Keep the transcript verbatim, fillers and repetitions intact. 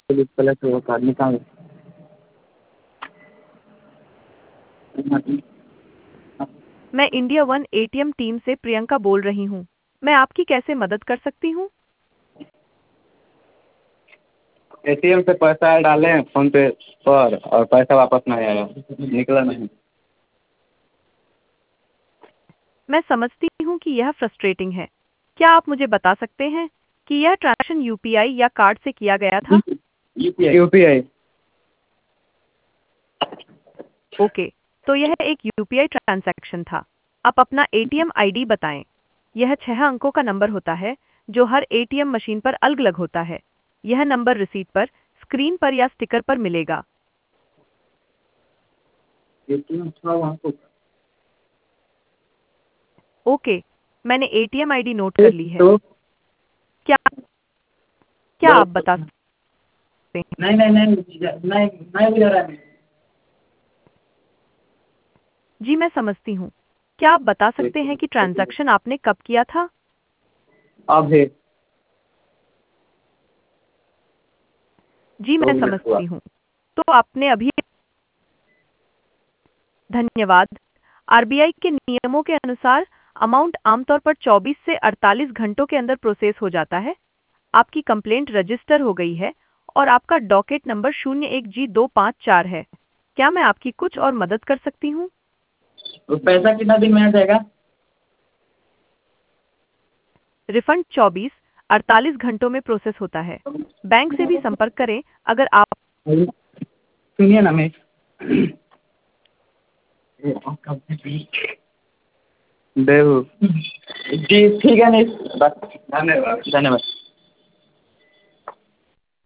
Police plus वो card निकाल। मैं इंडिया वन एटीएम टीम से प्रियंका बोल रही हूँ। मैं आपकी कैसे मदद कर सकती हूँ? एटीएम से पैसा डाले हैं फ़ोन पे पर और पैसा वापस नहीं आया, निकला नहीं। मैं समझती हूँ कि यह फ्रस्ट्रेटिंग है। क्या आप मुझे बता सकते हैं कि यह ट्रांजैक्शन यूपीआई या कार्ड से किया गया था? यूपीआई यूपीआई ओके, तो यह एक यूपीआई ट्रांजैक्शन था। आप अपना एटीएम आईडी बताएं। यह छह अंकों का नंबर होता है जो हर एटीएम मशीन पर अलग-अलग होता है। यह नंबर रिसीट पर, स्क्रीन पर या स्टिकर पर मिलेगा। एटीएम था वहाँ पे। ओके, मैंने एटीएम आईडी नोट कर ली है। तो क्या क्या आप बता सकते हैं? नहीं नहीं नहीं नहीं नहीं बुझा रहा है। जी, मैं समझती हूँ। क्या आप बता सकते हैं कि ट्रांजैक्शन आपने कब किया था? अभी जी, दो मैं मिनट हुआ। समझती हूँ। तो आपने अभी धन्यवाद। आरबीआई के नियमों के अनुसार अमाउंट आमतौर पर चौबीस से अड़तालीस घंटों के अंदर प्रोसेस हो जाता है। आपकी कंप्लेंट रजिस्टर हो गई है और आपका डॉकेट नंबर शून्य एक जी दो पाँच चार है। क्या मैं आपकी कुछ और मदद कर सकती हूँ? तो पैसा कितना दिन में आ जाएगा? रिफंड चौबीस अड़तालीस घंटों में प्रोसेस होता है। बैंक से भी संपर्क करें अगर आप सुनिए ना मैं देव जी ठीक है नहीं बस धन्यवाद धन्यवाद।